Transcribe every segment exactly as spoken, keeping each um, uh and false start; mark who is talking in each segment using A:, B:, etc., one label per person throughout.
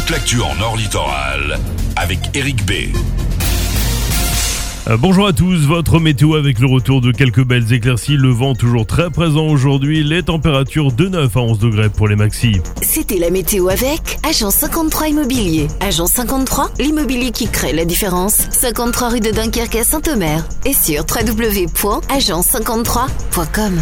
A: toute l'actu en Nord Littoral avec Eric B.
B: Euh, bonjour à tous, votre météo avec le retour de quelques belles éclaircies, le vent toujours très présent aujourd'hui, les températures de neuf à onze degrés pour les maxis.
C: C'était la météo avec Agence cinquante-trois Immobilier. Agence cinquante-trois, l'immobilier qui crée la différence. cinquante-trois rue de Dunkerque à Saint-Omer et sur w w w point agence cinquante-trois point com.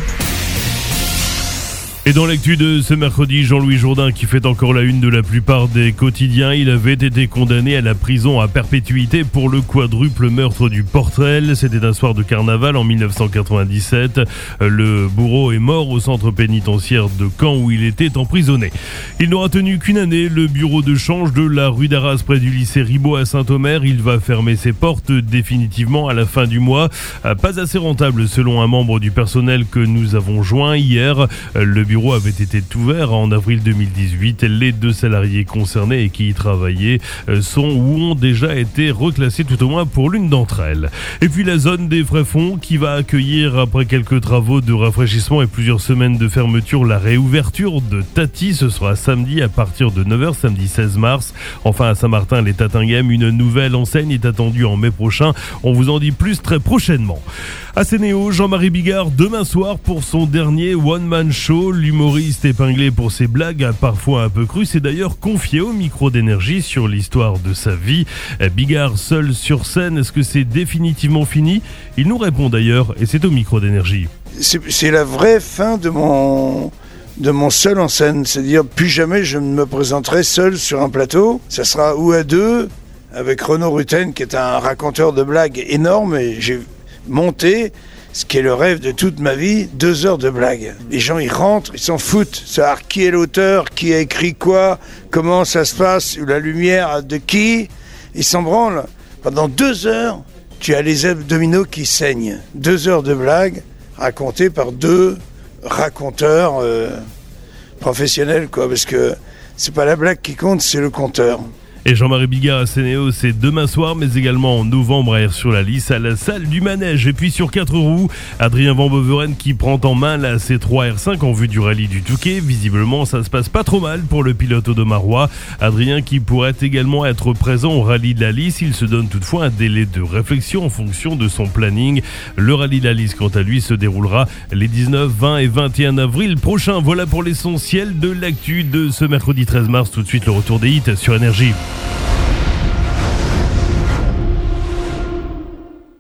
B: Et dans l'actu de ce mercredi, Jean-Louis Jourdain qui fait encore la une de la plupart des quotidiens, il avait été condamné à la prison à perpétuité pour le quadruple meurtre du Portrel. C'était un soir de carnaval en dix-neuf cent quatre-vingt-dix-sept. Le bourreau est mort au centre pénitentiaire de Caen où il était emprisonné. Il n'aura tenu qu'une année. Le bureau de change de la rue d'Arras près du lycée Ribot à Saint-Omer, il va fermer ses portes définitivement à la fin du mois. Pas assez rentable selon un membre du personnel que nous avons joint hier. Le bureau Le bureau avait été ouvert en avril deux mille dix-huit. Les deux salariés concernés et qui y travaillaient sont ou ont déjà été reclassés, tout au moins pour l'une d'entre elles. Et puis la zone des Frais-Fonds qui va accueillir, après quelques travaux de rafraîchissement et plusieurs semaines de fermeture, la réouverture de Tati. Ce sera samedi à partir de neuf heures, samedi seize mars. Enfin à Saint-Martin, les Tatinghem, une nouvelle enseigne est attendue en mai prochain. On vous en dit plus très prochainement. À Sénéo, Jean-Marie Bigard demain soir pour son dernier one-man show. L'humoriste épinglé pour ses blagues, parfois un peu crues, s'est d'ailleurs confié au micro d'énergie sur l'histoire de sa vie. Bigard seul sur scène, est-ce que c'est définitivement fini ? Il nous répond d'ailleurs et c'est au micro d'énergie.
D: C'est, c'est la vraie fin de mon... de mon seul en scène, c'est-à-dire plus jamais je ne me présenterai seul sur un plateau. Ça sera ou à deux avec Renaud Rutten qui est un raconteur de blagues énorme et j'ai monté ce qui est le rêve de toute ma vie, deux heures de blagues. Les gens ils rentrent, ils s'en foutent, savoir qui est l'auteur, qui a écrit quoi, comment ça se passe, la lumière de qui, ils s'en branlent. Pendant deux heures, tu as les abdominaux qui saignent. Deux heures de blagues racontées par deux raconteurs euh, professionnels, quoi, parce que c'est pas la blague qui compte, c'est le conteur.
B: Et Jean-Marie Bigard à Sénéo, c'est demain soir, mais également en novembre à Aires-sur-la-Lys, à la salle du Manège. Et puis sur quatre roues, Adrien Van Beveren qui prend en main la C trois R cinq en vue du rallye du Touquet. Visiblement, ça se passe pas trop mal pour le pilote audomarois. Adrien qui pourrait également être présent au rallye de la Lys. Il se donne toutefois un délai de réflexion en fonction de son planning. Le rallye de la Lys, quant à lui, se déroulera les dix-neuf, vingt et vingt et un avril prochains. Voilà pour l'essentiel de l'actu de ce mercredi treize mars. Tout de suite, le retour des hits sur Énergie.